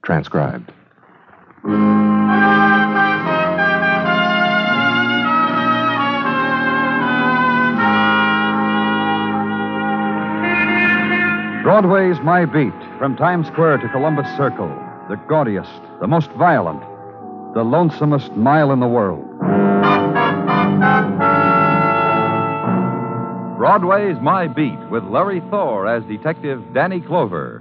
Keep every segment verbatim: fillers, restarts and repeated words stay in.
Transcribed. Broadway's My Beat, from Times Square to Columbus Circle, the gaudiest, the most violent, the lonesomest mile in the world. Broadway's My Beat, with Larry Thor as Detective Danny Clover.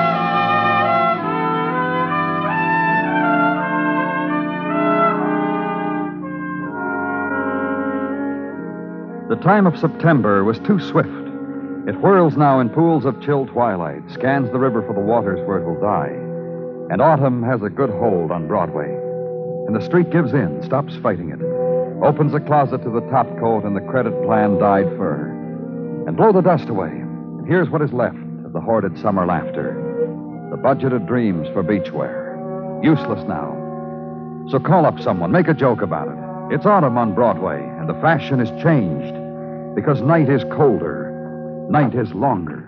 The time of September was too swift. It whirls now in pools of chill twilight, scans the river for the waters where it will die. And autumn has a good hold on Broadway. And the street gives in, stops fighting it, opens a closet to the topcoat and the credit plan dyed fur. And blow the dust away. And here's what is left of the hoarded summer laughter. The budgeted dreams for beachwear. Useless now. So call up someone, make a joke about it. It's autumn on Broadway, and the fashion is changed. Because night is colder. Night is longer.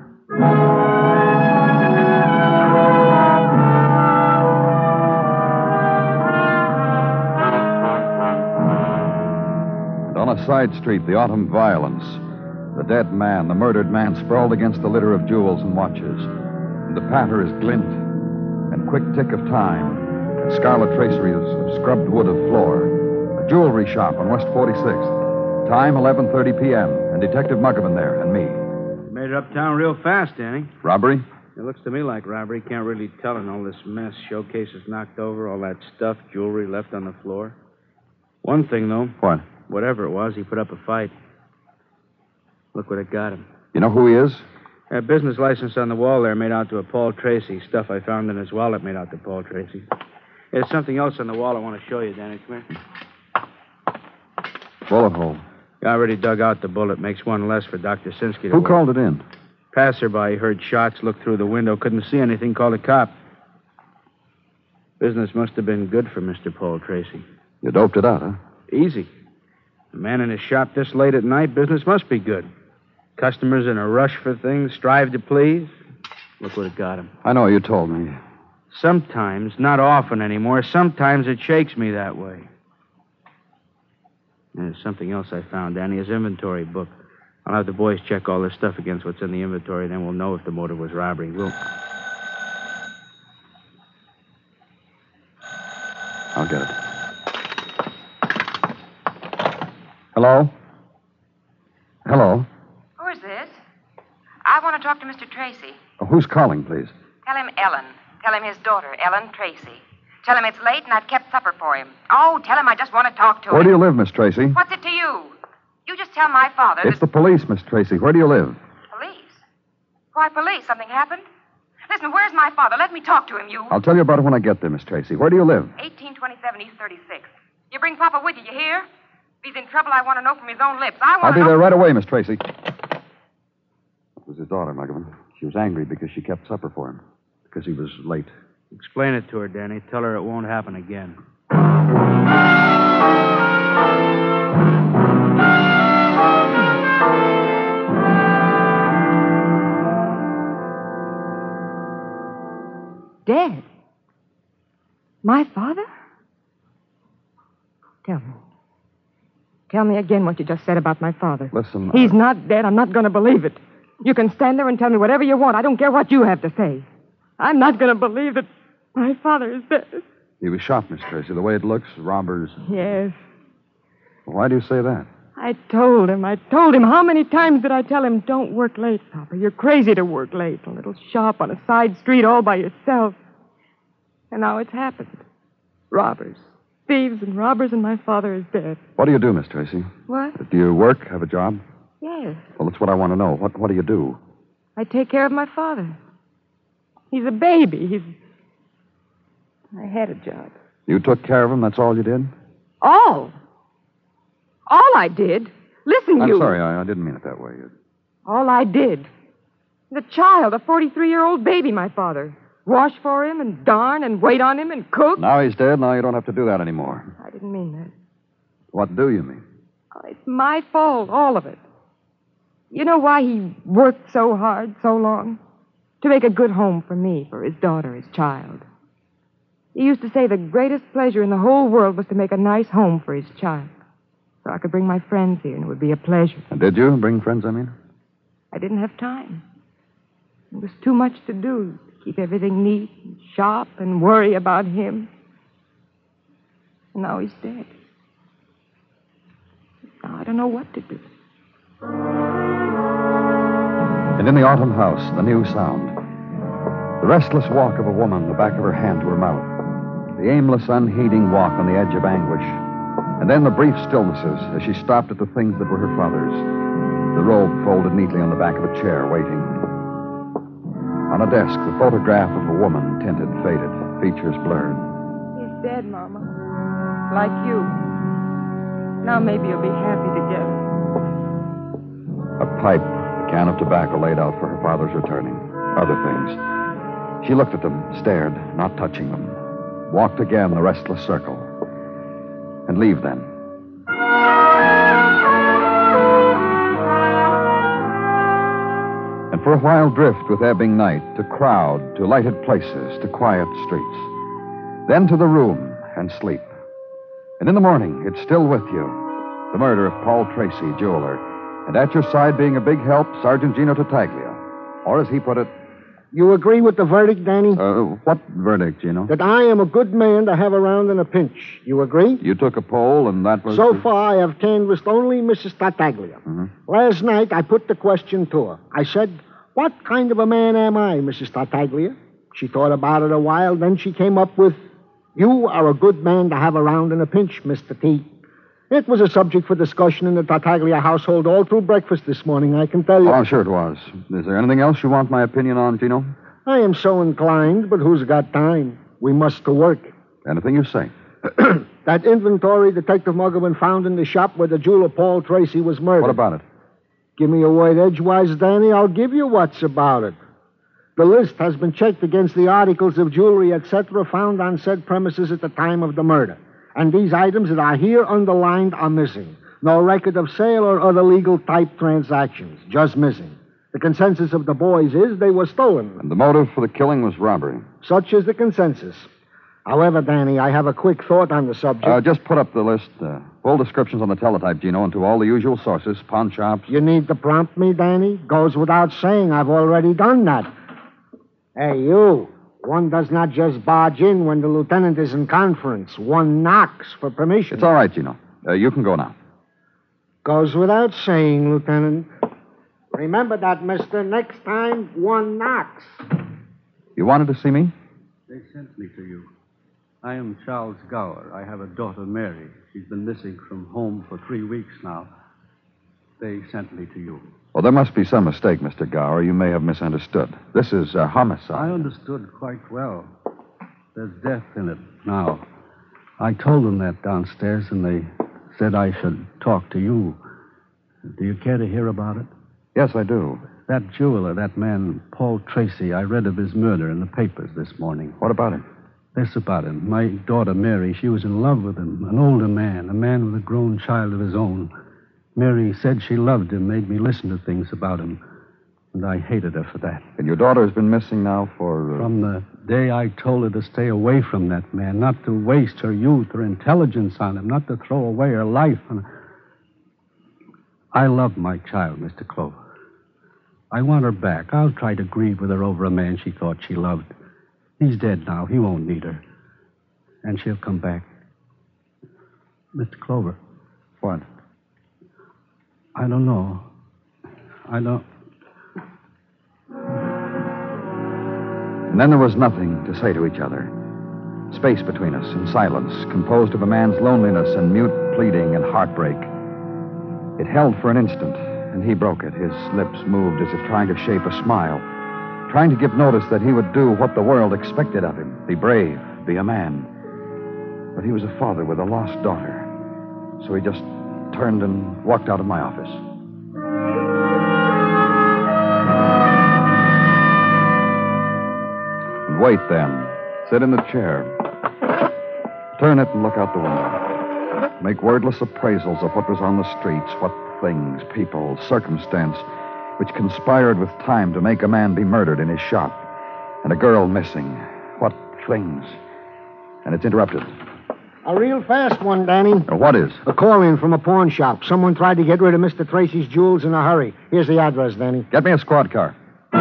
And on a side street, the autumn violence. The dead man, the murdered man, sprawled against the litter of jewels and watches. And the patter is glint and quick tick of time, and scarlet traceries of scrubbed wood of floor. A jewelry shop on West forty-sixth. Time, eleven thirty p.m., and Detective Muggavan there, and me. You made it uptown real fast, Danny. Robbery? It looks to me like robbery. Can't really tell in all this mess. Showcases knocked over, all that stuff, jewelry left on the floor. One thing, though. What? Whatever it was, he put up a fight. Look what it got him. You know who he is? That business license on the wall there made out to a Paul Tracy. Stuff I found in his wallet made out to Paul Tracy. There's something else on the wall I want to show you, Danny. Come here. Bullet hole. I already dug out the bullet. Makes one less for Doctor Sinsky to Who work. called it in? Passerby heard shots, looked through the window, couldn't see anything, called a cop. Business must have been good for Mister Paul Tracy. You doped it out, huh? Easy. A man in his shop this late at night, business must be good. Customers in a rush for things, strive to please. Look what it got him. I know, you told me. Sometimes, not often anymore, sometimes it shakes me that way. And there's something else I found, Danny, his inventory book. I'll have the boys check all this stuff against what's in the inventory, then we'll know if the motive was robbery. We'll... I'll get it. Hello? Hello? Who is this? I want to talk to Mister Tracy. Oh, who's calling, please? Tell him Ellen. Tell him his daughter, Ellen Tracy. Tell him it's late and I've kept supper for him. Oh, tell him I just want to talk to him. Where do you live, Miss Tracy? What's it to you? You just tell my father It's the that... police, Miss Tracy. Where do you live? Police? Why, police? Something happened? Listen, where's my father? Let me talk to him, you. I'll tell you about it when I get there, Miss Tracy. Where do you live? eighteen twenty-seven East thirty-sixth. You bring Papa with you, you hear? If he's in trouble, I want to know from his own lips. I want I'll to be know... there right away, Miss Tracy. That was his daughter, Muggavan. She was angry because she kept supper for him. Because he was late. Explain it to her, Danny. Tell her it won't happen again. Dead? My father? Tell me. Tell me again what you just said about my father. Listen, He's I... not dead. I'm not going to believe it. You can stand there and tell me whatever you want. I don't care what you have to say. I'm not going to believe that my father is dead. He was shot, Miss Tracy. The way it looks, robbers... Yes. Why do you say that? I told him. I told him. How many times did I tell him, don't work late, Papa? You're crazy to work late. A little shop on a side street all by yourself. And now it's happened. Robbers. Thieves and robbers, and my father is dead. What do you do, Miss Tracy? What? Do you work, have a job? Yes. Well, that's what I want to know. What What do you do? I take care of my father. He's a baby. He's... I had a job. You took care of him, that's all you did? All. All I did. Listen, I'm you... sorry, I, I didn't mean it that way. All I did. The child, a forty-three-year-old baby, my father. Wash for him and darn and wait on him and cook. Now he's dead, now you don't have to do that anymore. I didn't mean that. What do you mean? Oh, it's my fault, all of it. You know why he worked so hard, so long? To make a good home for me, for his daughter, his child. He used to say the greatest pleasure in the whole world was to make a nice home for his child. So I could bring my friends here, and it would be a pleasure. And did you bring friends, I mean? I didn't have time. There was too much to do. Keep everything neat and sharp and worry about him. And now he's dead. Now I don't know what to do. And in the autumn house, the new sound. The restless walk of a woman, the back of her hand to her mouth. The aimless, unheeding walk on the edge of anguish. And then the brief stillnesses as she stopped at the things that were her father's. The robe folded neatly on the back of a chair, waiting. On a desk, the photograph of a woman, tinted, faded, features blurred. He's dead, Mama. Like you. Now maybe you'll be happy together. A pipe, a can of tobacco laid out for her father's returning. Other things. She looked at them, stared, not touching them. Walked again the restless circle. And leave then. And for a while drift with ebbing night to crowd, to lighted places, to quiet streets. Then to the room and sleep. And in the morning, it's still with you. The murder of Paul Tracy, jeweler. And at your side, being a big help, Sergeant Gino Tartaglia. Or as he put it... You agree with the verdict, Danny? Uh, what verdict, Gino? That I am a good man to have around in a pinch. You agree? You took a poll, and that was... So far, I have canvassed only Missus Tartaglia. Mm-hmm. Last night, I put the question to her. I said, what kind of a man am I, Missus Tartaglia? She thought about it a while, then she came up with, you are a good man to have around in a pinch, Mister T. It was a subject for discussion in the Tartaglia household all through breakfast this morning, I can tell you. Oh, sure it was. Is there anything else you want my opinion on, Gino? I am so inclined, but who's got time? We must to work. Anything you say. That inventory Detective Muggerman found in the shop where the jeweler Paul Tracy was murdered. What about it? Give me a word edgewise, Danny. I'll give you what's about it. The list has been checked against the articles of jewelry, et cetera, found on said premises at the time of the murder. And these items that are here underlined are missing. No record of sale or other legal type transactions. Just missing. The consensus of the boys is they were stolen. And the motive for the killing was robbery. Such is the consensus. However, Danny, I have a quick thought on the subject. Uh, just put up the list. Uh, full descriptions on the teletype, Gino, and to all the usual sources, pawn shops. You need to prompt me, Danny? Goes without saying. I've already done that. Hey, you. One does not just barge in when the lieutenant is in conference. One knocks for permission. It's all right, Gino. Uh, you can go now. Goes without saying, Lieutenant. Remember that, mister. Next time, one knocks. You wanted to see me? They sent me to you. I am Charles Gower. I have a daughter, Mary. She's been missing from home for three weeks now. They sent me to you. Well, there must be some mistake, Mister Gower. You may have misunderstood. This is a homicide. I understood quite well. There's death in it now. I told them that downstairs, and they said I should talk to you. Do you care to hear about it? Yes, I do. That jeweler, that man, Paul Tracy, I read of his murder in the papers this morning. What about him? This about him. My daughter, Mary, she was in love with him, an older man, a man with a grown child of his own. Mary said she loved him, made me listen to things about him, and I hated her for that. And your daughter has been missing now for... Uh... From the day I told her to stay away from that man, not to waste her youth or intelligence on him, not to throw away her life on... I love my child, Mister Clover. I want her back. I'll try to grieve with her over a man she thought she loved. He's dead now. He won't need her. And she'll come back. Mister Clover. What? I don't know. I don't... And then there was nothing to say to each other. Space between us and silence, composed of a man's loneliness and mute pleading and heartbreak. It held for an instant, and he broke it. His lips moved as if trying to shape a smile, trying to give notice that he would do what the world expected of him, be brave, be a man. But he was a father with a lost daughter, so he just turned and walked out of my office. And wait, then. Sit in the chair. Turn it and look out the window. Make wordless appraisals of what was on the streets, what things, people, circumstance, which conspired with time to make a man be murdered in his shop, and a girl missing. What things. and it's interrupted. A real fast one, Danny. Uh, what is? A call in from a pawn shop. Someone tried to get rid of Mister Tracy's jewels in a hurry. Here's the address, Danny. Get me a squad car.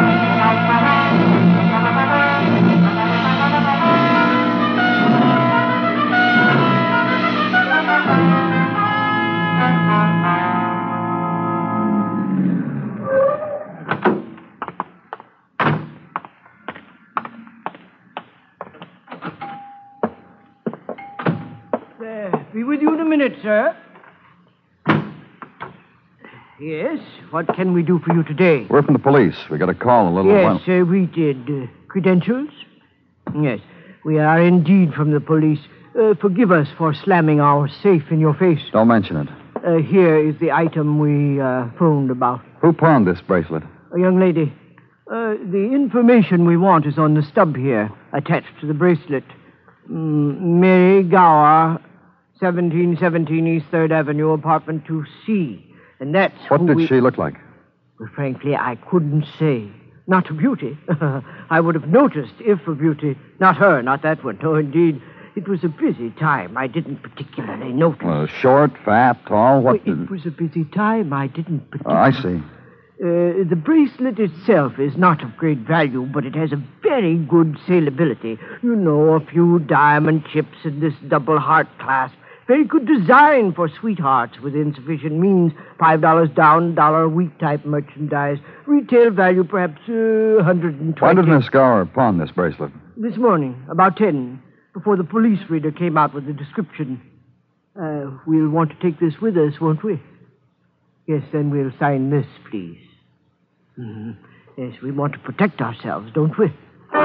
Be with you in a minute, sir. Yes, what can we do for you today? We're from the police. We got a call a little Yes, while. uh, we did. Uh, credentials? Yes, we are indeed from the police. Uh, forgive us for slamming our safe in your face. Don't mention it. Uh, here is the item we uh, phoned about. Who pawned this bracelet? A young lady. Uh, the information we want is on the stub here, attached to the bracelet. Mm, Mary Gower, seventeen seventeen East third Avenue, apartment two C. And that's What who did we... she look like? Well, frankly, I couldn't say. Not a beauty. I would have noticed if a beauty. Not her, not that one. No, indeed. It was a busy time. I didn't particularly notice. Uh, short, fat, tall, what? Well, it was a busy time. I didn't Oh, particularly... I see. Uh, the bracelet itself is not of great value, but it has a very good salability. You know, a few diamond chips in this double heart clasp. Very good design for sweethearts with insufficient means. Five dollars down, dollar a week type merchandise. Retail value perhaps uh, one hundred and twenty. Why did Miss Gower pawn this bracelet? This morning, about ten, before the police reader came out with the description. Uh, we'll want to take this with us, won't we? Yes, then we'll sign this, please. Mm-hmm. Yes, we want to protect ourselves, don't we?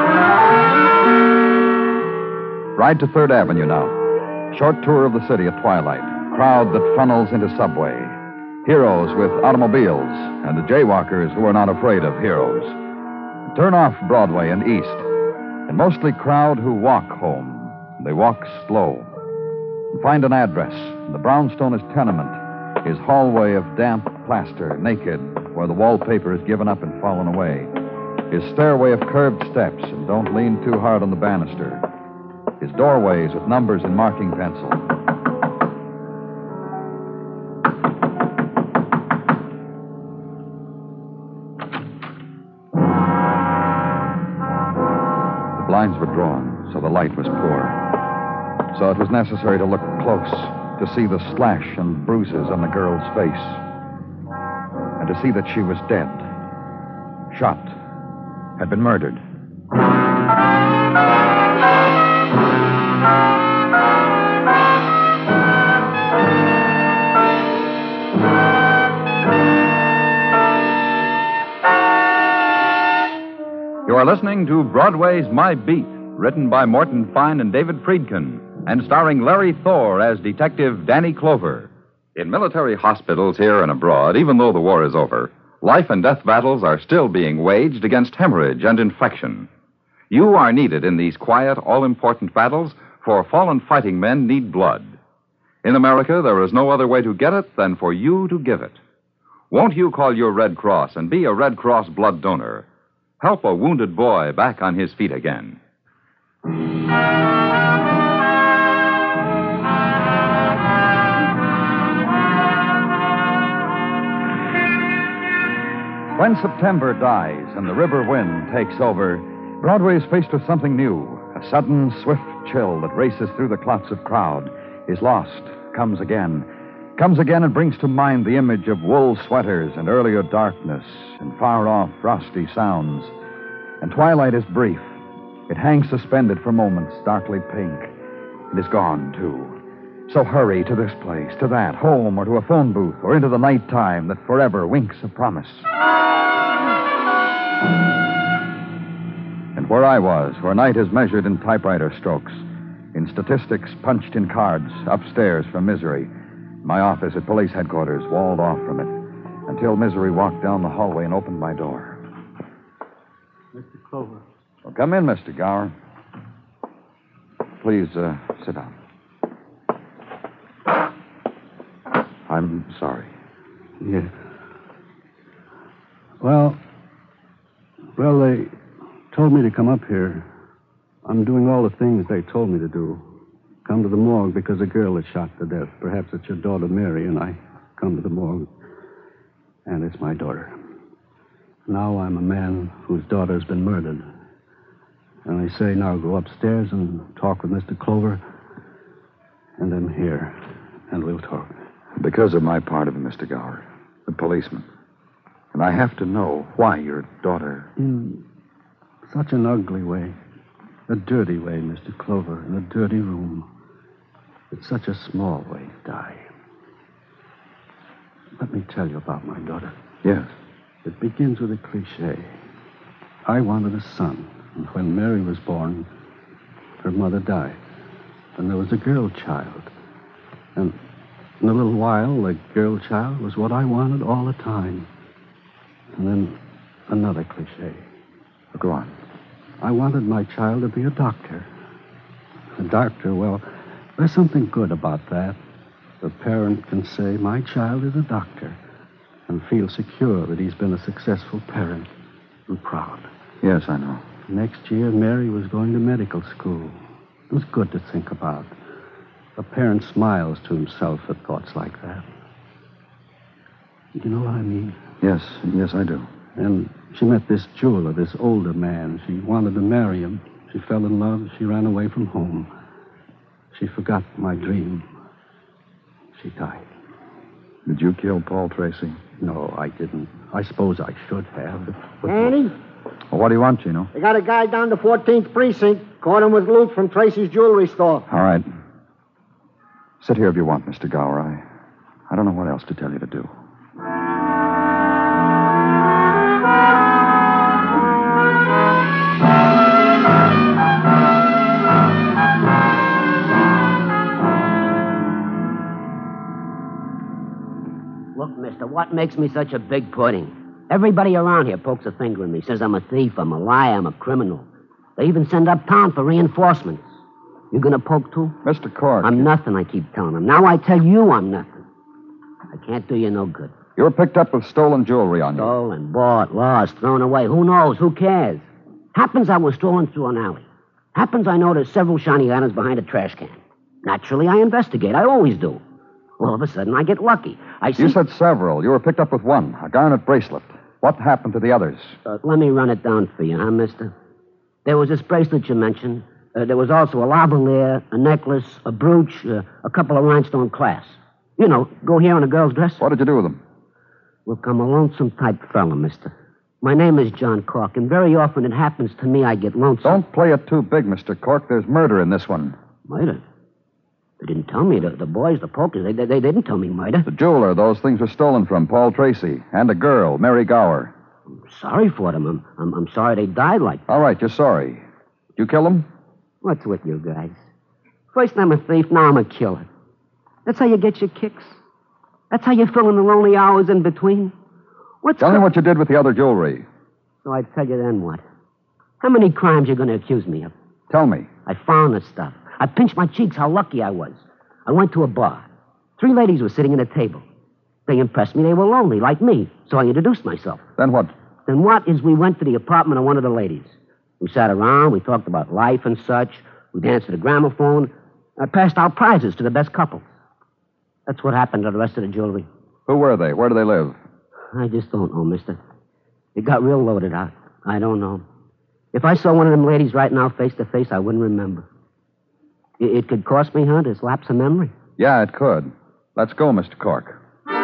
Ride to third Avenue now. Short tour of the city at twilight. Crowd that funnels into subway. Heroes with automobiles, and the jaywalkers who are not afraid of heroes. Turn off Broadway and east. And mostly crowd who walk home. They walk slow. Find an address. The brownstone is tenement. His hallway of damp plaster, naked, where the wallpaper is given up and fallen away. His stairway of curved steps, and don't lean too hard on the banister. His doorways with numbers in marking pencil. The blinds were drawn, so the light was poor. So it was necessary to look close to see the slash and bruises on the girl's face. And to see that she was dead. Shot. Had been murdered. You are listening to Broadway's My Beat, written by Morton Fine and David Friedkin, and starring Larry Thor as Detective Danny Clover. In military hospitals here and abroad, even though the war is over, life and death battles are still being waged against hemorrhage and infection. You are needed in these quiet, all-important battles, for fallen fighting men need blood. In America, there is no other way to get it than for you to give it. Won't you call your Red Cross and be a Red Cross blood donor? Help a wounded boy back on his feet again. When September dies and the river wind takes over, Broadway is faced with something new. A sudden, swift chill that races through the clots of crowd, is lost, comes again. Comes again and brings to mind the image of wool sweaters and earlier darkness and far-off frosty sounds. And twilight is brief. It hangs suspended for moments, darkly pink. It is gone, too. So hurry to this place, to that, home, or to a phone booth, or into the night time that forever winks a promise. And where I was, where night is measured in typewriter strokes, in statistics punched in cards, upstairs from Misery, my office at police headquarters, walled off from it, until Misery walked down the hallway and opened my door. Mister Clover. Well, come in, Mister Gower. Please, uh, sit down. I'm sorry. Yeah. Well, well, they told me to come up here. I'm doing all the things they told me to do. Come to the morgue because a girl is shot to death. Perhaps it's your daughter, Mary, and I come to the morgue. And it's my daughter. Now I'm a man whose daughter's been murdered. And I say now go upstairs and talk with Mister Clover. And then here. And we'll talk. Because of my part of it, Mister Gower, the policeman. And I have to know why your daughter... In such an ugly way. A dirty way, Mister Clover, in a dirty room. It's such a small way to die. Let me tell you about my daughter. Yes. It begins with a cliche. I wanted a son, and when Mary was born, her mother died. And there was a girl child. And in a little while, the girl child was what I wanted all the time. And then another cliche. Go on. I wanted my child to be a doctor. A doctor, well, there's something good about that. The parent can say, my child is a doctor, and feel secure that he's been a successful parent and proud. Yes, I know. Next year, Mary was going to medical school. It was good to think about. A parent smiles to himself at thoughts like that. You know what I mean? Yes, yes, I do. And she met this jeweler, this older man. She wanted to marry him. She fell in love. She ran away from home. She forgot my dream. She died. Did you kill Paul Tracy? No, I didn't. I suppose I should have. But... Annie, Well, what do you want, Chino? they got a guy down the fourteenth precinct. Caught him with loot from Tracy's jewelry store. All right. Sit here if you want, Mister Gower. I, I don't know what else to tell you to do. Look, mister, what makes me such a big pudding? Everybody around here pokes a finger at me, says I'm a thief, I'm a liar, I'm a criminal. They even send uptown for reinforcements. You gonna poke too? Mister Cork. I'm nothing, I keep telling them. Now I tell you I'm nothing. I can't do you no good. You were picked up with stolen jewelry on you. Stolen, bought, lost, thrown away. Who knows? Who cares? Happens I was strolling through an alley. Happens I noticed several shiny items behind a trash can. Naturally, I investigate. I always do. All of a sudden, I get lucky. I see... You said several. You were picked up with one, a garnet bracelet. What happened to the others? Uh, let me run it down for you, huh, mister? There was this bracelet you mentioned. Uh, there was also a lavalier, a necklace, a brooch, uh, a couple of rhinestone clasps. You know, go here on a girl's dress. What did you do with them? Look, I'm a lonesome type fella, mister. My name is John Cork, and very often it happens to me I get lonesome. Don't play it too big, Mister Cork. There's murder in this one. Murder? They didn't tell me. The, the boys, the pokers, they, they, they didn't tell me murder. The jeweler those things were stolen from, Paul Tracy, and a girl, Mary Gower. I'm sorry for them. I'm, I'm, I'm sorry they died like that. All right, you're sorry. Did you kill them? What's with you guys? First I'm a thief, now I'm a killer. That's how you get your kicks. That's how you fill in the lonely hours in between. What's Tell co- me what you did with the other jewelry. So I tell you then what? How many crimes you going to accuse me of? Tell me. I found the stuff. I pinched my cheeks how lucky I was. I went to a bar. Three ladies were sitting at a table. They impressed me. They were lonely, like me. So I introduced myself. Then what? Then what is we went to the apartment of one of the ladies. We sat around. We talked about life and such. We danced to the gramophone. I passed out prizes to the best couples. That's what happened to the rest of the jewelry. Who were they? Where do they live? I just don't know, mister. It got real loaded out. I don't know. If I saw one of them ladies right now face to face, I wouldn't remember. It, it could cost me, huh, this lapse of memory. Yeah, it could. Let's go, Mister Cork.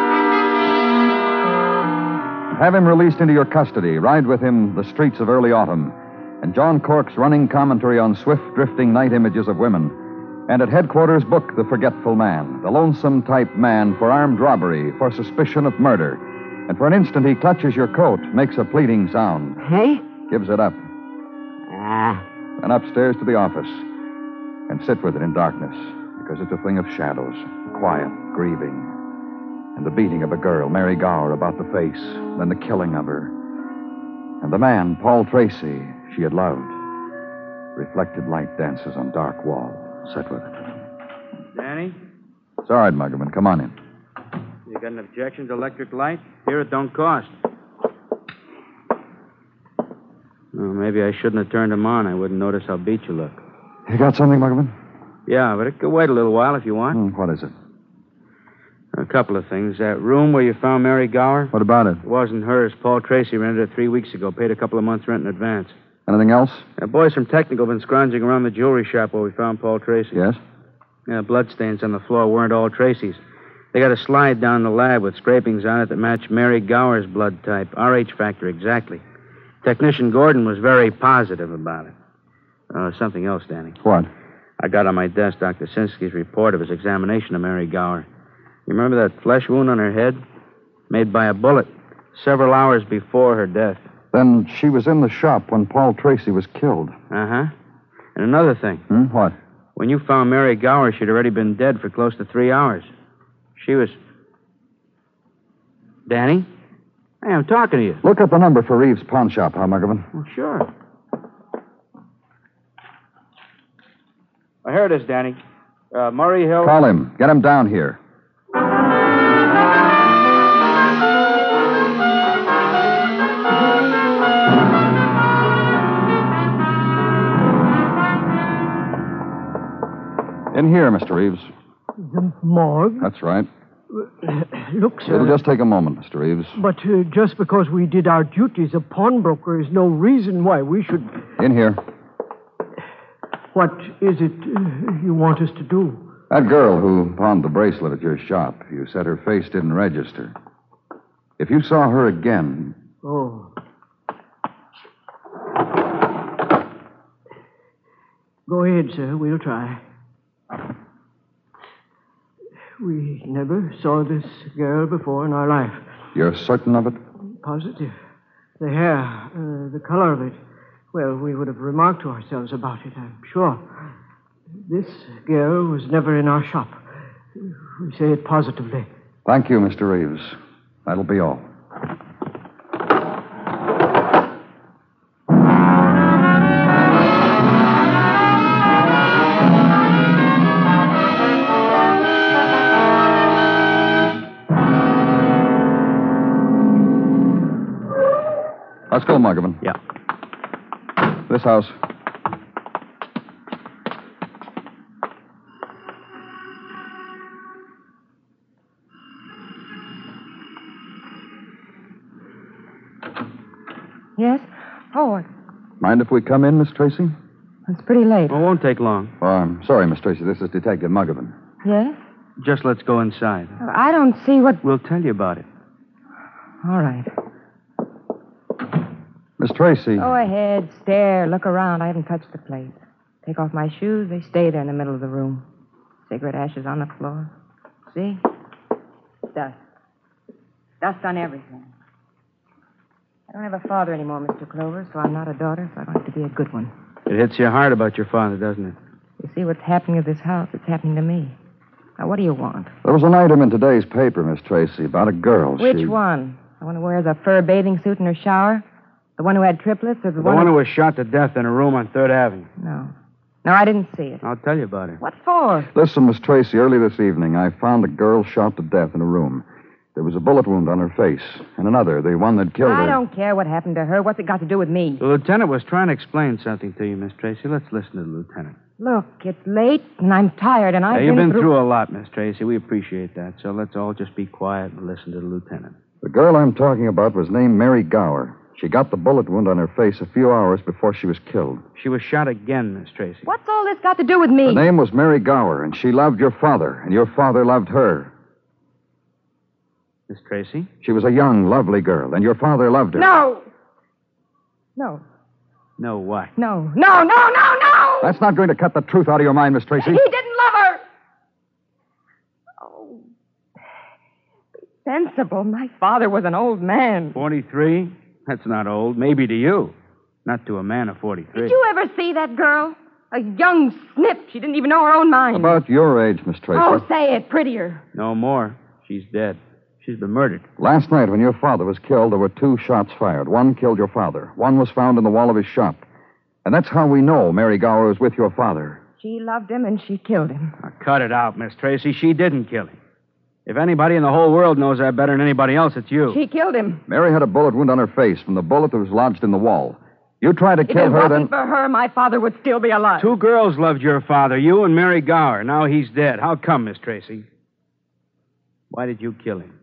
Have him released into your custody. Ride with him the streets of early autumn. And John Cork's running commentary on swift drifting night images of women. And at headquarters, book The Forgetful Man, the lonesome type man for armed robbery, for suspicion of murder. And for an instant, he clutches your coat, makes a pleading sound. Hey? Gives it up. Ah. And upstairs to the office. And sit with it in darkness, because it's a thing of shadows, quiet, grieving. And the beating of a girl, Mary Gower, about the face, then the killing of her. And the man, Paul Tracy, she had loved. Reflected light dances on dark wall. Sit with it. Danny, It's all right, Muggerman. Come on in. you got an objection to electric light? Here it don't cost. Well, maybe I shouldn't have turned him on. I wouldn't notice how beat you look. You got something, Muggavan? Yeah, but it could wait a little while if you want. Hmm, what is it? A couple of things. That room where you found Mary Gower? What about it? It wasn't hers. Paul Tracy rented it three weeks ago. Paid a couple of months' rent in advance. Anything else? The boys from Technical have been scrounging around the jewelry shop where we found Paul Tracy. Yes? Yeah, bloodstains on the floor weren't all Tracy's. They got a slide down the lab with scrapings on it that matched Mary Gower's blood type. R H factor exactly. Technician Gordon was very positive about it. Uh, something else, Danny. What? I got on my desk Doctor Sinsky's report of his examination of Mary Gower. You remember that flesh wound on her head? Made by a bullet several hours before her death. Then she was in the shop when Paul Tracy was killed. Uh-huh. And another thing. Hmm? What? When you found Mary Gower, she'd already been dead for close to three hours. She was... Danny? Hey, I'm talking to you. Look up the number for Reeves' pawn shop, huh, Muggavan? Well, sure. Well, here it is, Danny. Uh, Murray Hill... Call him. Get him down here. In here, Mister Reeves. The morgue? That's right. Look, sir. It'll just take a moment, Mister Reeves. But uh, just because we did our duties as pawnbroker is no reason why we should... In here. What is it uh, you want us to do? That girl who pawned the bracelet at your shop, you said her face didn't register. If you saw her again... Oh. Go ahead, sir. We'll try. We never saw this girl before in our life. You're certain of it? Positive. The hair, uh, the color of it. Well, we would have remarked to ourselves about it, I'm sure. This girl was never in our shop. We say it positively. Thank you, Mister Reeves. That'll be all. Let's go, Muggavan. Yeah. This house. Yes? Oh, Mind if we come in, Miss Tracy? it's pretty late. Well, it won't take long. Oh, I'm sorry, Miss Tracy. This is Detective Muggavan. Yes? Just let's go inside. I don't see what... We'll tell you about it. All right. Miss Tracy. Go ahead, stare, look around. I haven't touched the place. Take off my shoes, they stay there in the middle of the room. Cigarette ashes on the floor. See? Dust. Dust on everything. I don't have a father anymore, Mister Clover, so I'm not a daughter, so I don't have to be a good one. It hits you hard about your father, doesn't it? You see what's happening to this house? It's happening to me. Now, what do you want? There was an item in today's paper, Miss Tracy, about a girl. Which she... one? The one who wears a fur bathing suit in her shower? The one who had triplets, or the, The one, one who was shot to death in a room on Third Avenue. No. No, I didn't see it. I'll tell you about it. What for? Listen, Miss Tracy, early this evening, I found a girl shot to death in a room. There was a bullet wound on her face, and another, the one that killed her. I don't care what happened to her. What's it got to do with me? The lieutenant was trying to explain something to you, Miss Tracy. Let's listen to the lieutenant. Look, it's late, and I'm tired, and I've Yeah, you've been through... through a lot, Miss Tracy. We appreciate that. So let's all just be quiet and listen to the lieutenant. The girl I'm talking about was named Mary Gower. She got the bullet wound on her face a few hours before she was killed. She was shot again, Miss Tracy. What's all this got to do with me? Her name was Mary Gower, and she loved your father, and your father loved her. Miss Tracy? She was a young, lovely girl, and your father loved her. No. No. No, what? No. No, no, no, no! That's not going to cut the truth out of your mind, Miss Tracy. He didn't love her! Oh. Be sensible. My father was an old man. forty-three? That's not old. Maybe to you. Not to a man of forty-three. Did you ever see that girl? A young snip. She didn't even know her own mind. About your age, Miss Tracy. Oh, say it. Prettier. No more. She's dead. She's been murdered. Last night, when your father was killed, there were two shots fired. One killed your father. One was found in the wall of his shop. And that's how we know Mary Gower was with your father. She loved him, and she killed him. Now, cut it out, Miss Tracy. She didn't kill him. If anybody in the whole world knows that better than anybody else, it's you. She killed him. Mary had a bullet wound on her face from the bullet that was lodged in the wall. You try to If kill it her, wasn't then. for her, my father would still be alive. Two girls loved your father, you and Mary Gower. Now he's dead. How come, Miss Tracy? Why did you kill him?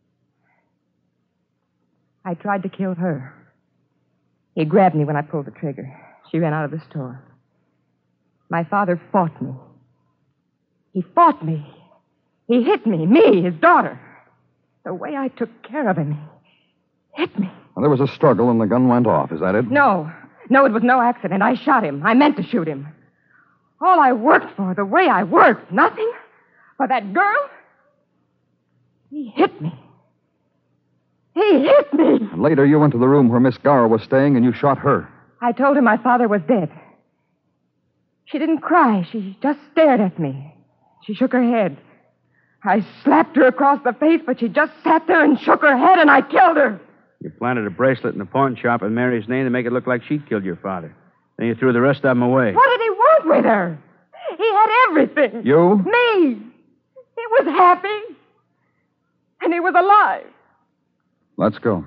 I tried to kill her. He grabbed me when I pulled the trigger. She ran out of the store. My father fought me. He fought me. He hit me, me, his daughter. The way I took care of him, he hit me. Well, there was a struggle and the gun went off. Is that it? No, no, it was no accident. I shot him. I meant to shoot him. All I worked for, the way I worked, nothing for that girl. He hit me. He hit me. And later, you went to the room where Miss Gower was staying and you shot her. I told her my father was dead. She didn't cry. She just stared at me. She shook her head. I slapped her across the face, but she just sat there and shook her head, and I killed her. You planted a bracelet in the pawn shop in Mary's name to make it look like she'd killed your father. Then you threw the rest of them away. What did he want with her? He had everything. You? Me. He was happy. And he was alive. Let's go.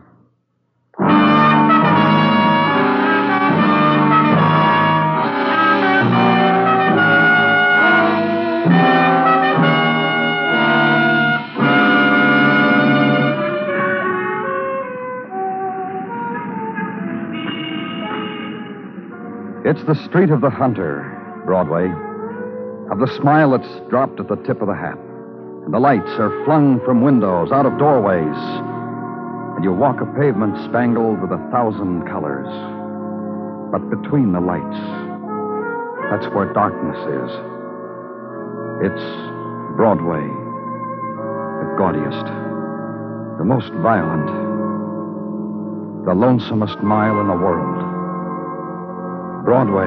It's the street of the hunter, Broadway, of the smile that's dropped at the tip of the hat. And the lights are flung from windows, out of doorways. And you walk a pavement spangled with a thousand colors. But between the lights, that's where darkness is. It's Broadway, the gaudiest, the most violent, the lonesomest mile in the world. Broadway,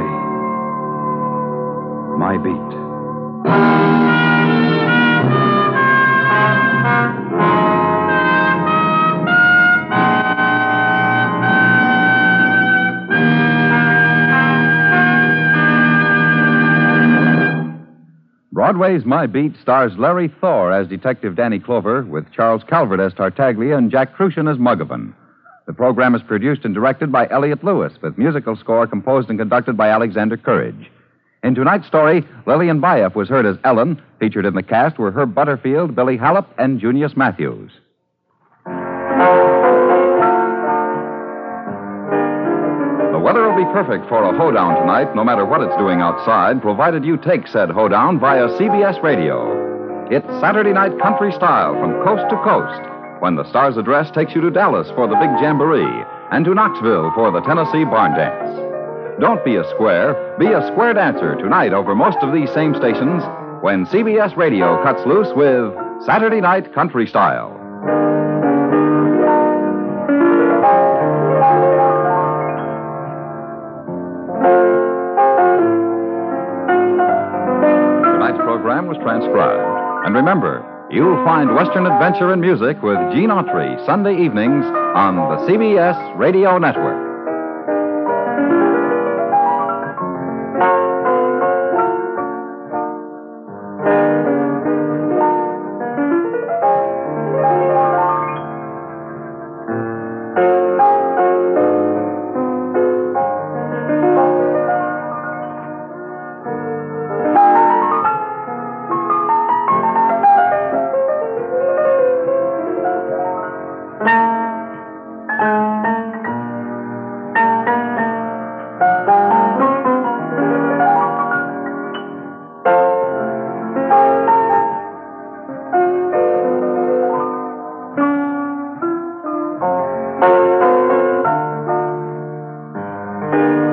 my beat. Broadway's My Beat stars Larry Thor as Detective Danny Clover, with Charles Calvert as Tartaglia and Jack Crucian as Muggavan. The program is produced and directed by Elliott Lewis, with musical score composed and conducted by Alexander Courage. In tonight's story, Lillian Bayef was heard as Ellen. Featured in the cast were Herb Butterfield, Billy Hallop, and Junius Matthews. The weather will be perfect for a hoedown tonight, no matter what it's doing outside, provided you take said hoedown via C B S Radio. It's Saturday night country style from coast to coast, when the Star's Address takes you to Dallas for the big jamboree and to Knoxville for the Tennessee Barn Dance. Don't be a square, be a square dancer tonight over most of these same stations when C B S Radio cuts loose with Saturday Night Country Style. Tonight's program was transcribed. And remember, you'll find Western adventure and music with Gene Autry Sunday evenings on the C B S Radio Network. Thank you.